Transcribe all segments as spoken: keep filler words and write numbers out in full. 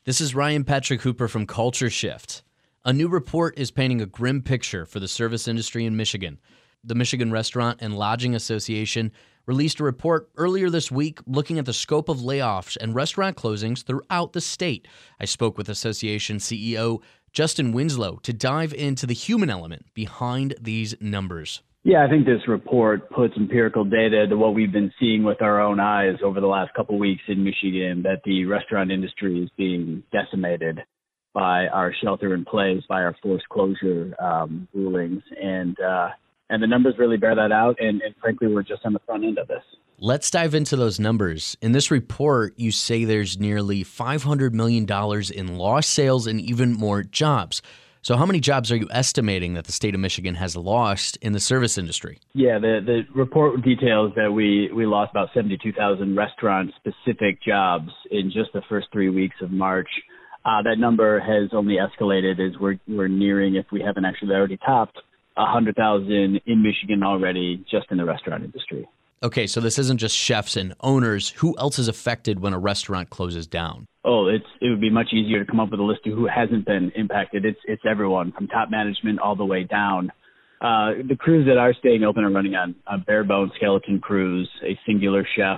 This is Ryan Patrick Hooper from Culture Shift. A new report is painting a grim picture for the service industry in Michigan. The Michigan Restaurant and Lodging Association released a report earlier this week looking at the scope of layoffs and restaurant closings throughout the state. I spoke with association C E O Justin Winslow to dive into the human element behind these numbers. Yeah, I think this report puts empirical data to what we've been seeing with our own eyes over the last couple of weeks in Michigan, that the restaurant industry is being decimated by our shelter in place, by our forced closure um, rulings. And uh, and the numbers really bear that out. And, and frankly, we're just on the front end of this. Let's dive into those numbers. In this report, you say there's nearly five hundred million dollars in lost sales and even more jobs. So how many jobs are you estimating that the state of Michigan has lost in the service industry? Yeah, the, the report details that we, we lost about seventy-two thousand restaurant-specific jobs in just the first three weeks of March. Uh, that number has only escalated as we're, we're nearing, if we haven't actually already topped, one hundred thousand in Michigan already just in the restaurant industry. Okay, so this isn't just chefs and owners. Who else is affected when a restaurant closes down? Oh, it's it would be much easier to come up with a list of who hasn't been impacted. It's it's everyone from top management all the way down. Uh, the crews that are staying open are running on, on bare bones skeleton crews, a singular chef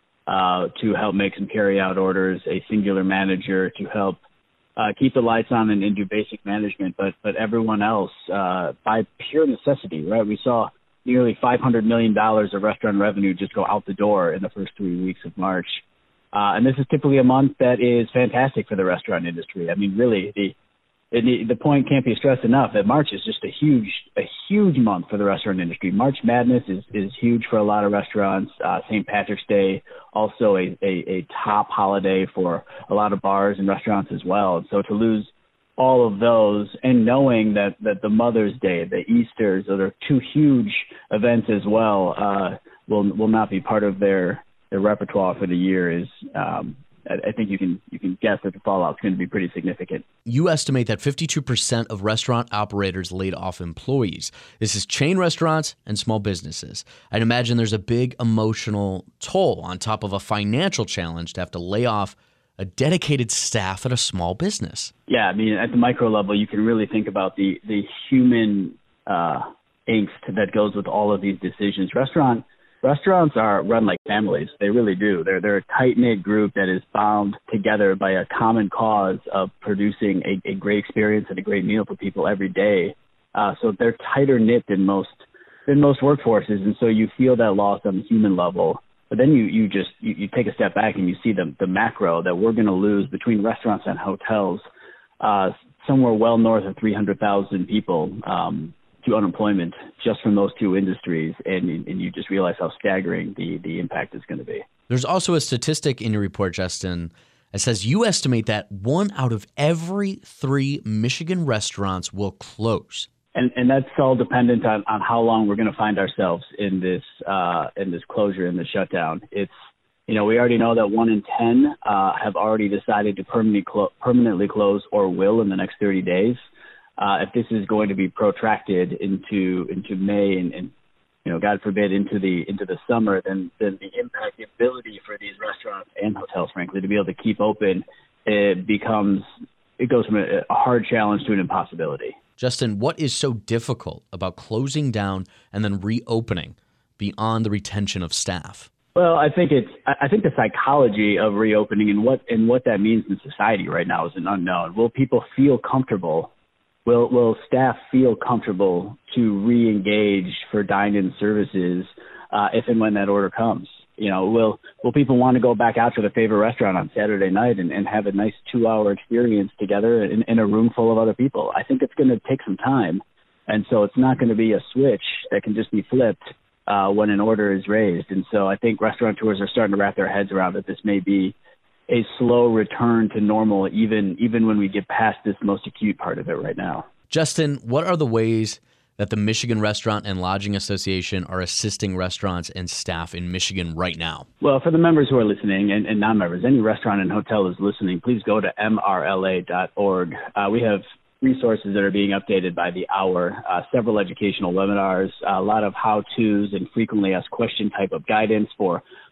uh, to help make some carry out orders, a singular manager to help uh, keep the lights on and, and do basic management. But but everyone else, uh, by pure necessity, right? We saw nearly five hundred million dollars of restaurant revenue just go out the door in the first three weeks of March. Uh, and this is typically a month that is fantastic for the restaurant industry. I mean, really, the, the the point can't be stressed enough that March is just a huge, a huge month for the restaurant industry. March Madness is, is huge for a lot of restaurants. Uh, Saint Patrick's Day, also a, a, a top holiday for a lot of bars and restaurants as well. And so to lose all of those, and knowing that, that the Mother's Day, the Easters, those are two huge events as well, uh, will will not be part of their, their repertoire for the year, is um, I, I think you can you can guess that the fallout is going to be pretty significant. You estimate that fifty-two percent of restaurant operators laid off employees. This is chain restaurants and small businesses. I'd imagine there's a big emotional toll on top of a financial challenge to have to lay off a dedicated staff at a small business. Yeah, I mean, at the micro level, you can really think about the the human uh, angst that goes with all of these decisions. Restaurant restaurants are run like families; they really do. They're they're a tight knit group that is bound together by a common cause of producing a, a great experience and a great meal for people every day. Uh, so they're tighter knit than most than most workforces, and so you feel that loss on the human level. But then you, you just you, you take a step back and you see the the macro that we're going to lose between restaurants and hotels, uh, somewhere well north of three hundred thousand people um, to unemployment just from those two industries, and and you just realize how staggering the the impact is going to be. There's also a statistic in your report, Justin, that says you estimate that one out of every three Michigan restaurants will close. And, and that's all dependent on, on how long we're going to find ourselves in this uh, in this closure, in the shutdown. It's, you know, we already know that one in ten uh, have already decided to permanently clo- permanently close or will in the next thirty days. Uh, if this is going to be protracted into into May and, and you know, God forbid, into the into the summer, then then the impact, the ability for these restaurants and hotels, frankly, to be able to keep open, it becomes it goes from a, a hard challenge to an impossibility. Justin, what is so difficult about closing down and then reopening beyond the retention of staff? Well, I think it's I think the psychology of reopening and what and what that means in society right now is an unknown. Will people feel comfortable? Will will staff feel comfortable to re-engage for dine-in services uh, if and when that order comes? You know, will will people want to go back out to their favorite restaurant on Saturday night and, and have a nice two-hour experience together in, in a room full of other people? I think it's going to take some time, and so it's not going to be a switch that can just be flipped uh, when an order is raised. And so I think restaurateurs are starting to wrap their heads around that this may be a slow return to normal, even even when we get past this most acute part of it right now. Justin, what are the ways that the Michigan Restaurant and Lodging Association are assisting restaurants and staff in Michigan right now? Well, for the members who are listening and, and non-members, any restaurant and hotel is listening, please go to M R L A dot org. Uh, we have resources that are being updated by the hour, uh, several educational webinars, a lot of how-tos and frequently asked question type of guidance for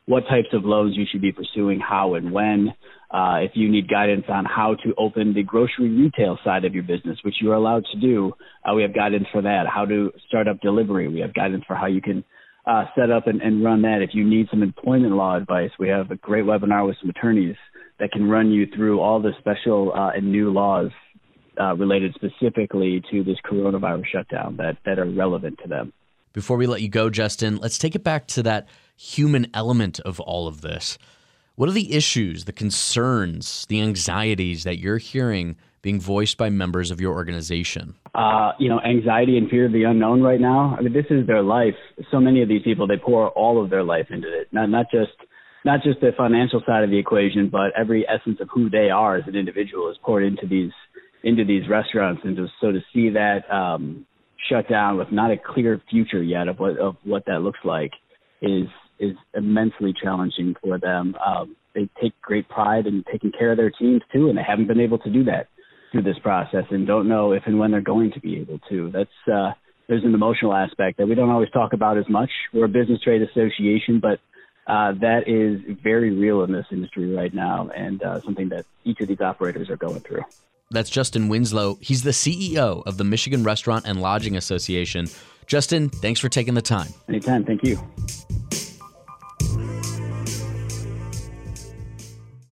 what types of loans you should be pursuing, how and when. Uh, if you need guidance on how to open the grocery retail side of your business, which you are allowed to do, uh, we have guidance for that. How to start up delivery, we have guidance for how you can uh, set up and, and run that. If you need some employment law advice, we have a great webinar with some attorneys that can run you through all the special uh, and new laws uh, related specifically to this coronavirus shutdown that, that are relevant to them. Before we let you go, Justin, let's take it back to that human element of all of this. What are the issues, the concerns, the anxieties that you're hearing being voiced by members of your organization? Uh, you know, anxiety and fear of the unknown right now. I mean, this is their life. So many of these people, they pour all of their life into it. Not not just not just the financial side of the equation, but every essence of who they are as an individual is poured into these into these restaurants. And to, so to see that um, shut down with not a clear future yet of what of what that looks like is is immensely challenging for them. Um, they take great pride in taking care of their teams too, and they haven't been able to do that through this process and don't know if and when they're going to be able to. That's uh, there's an emotional aspect that we don't always talk about as much. We're a business trade association, but uh, that is very real in this industry right now, and uh, something that each of these operators are going through. That's Justin Winslow. He's the C E O of the Michigan Restaurant and Lodging Association. Justin, thanks for taking the time. Anytime. Thank you.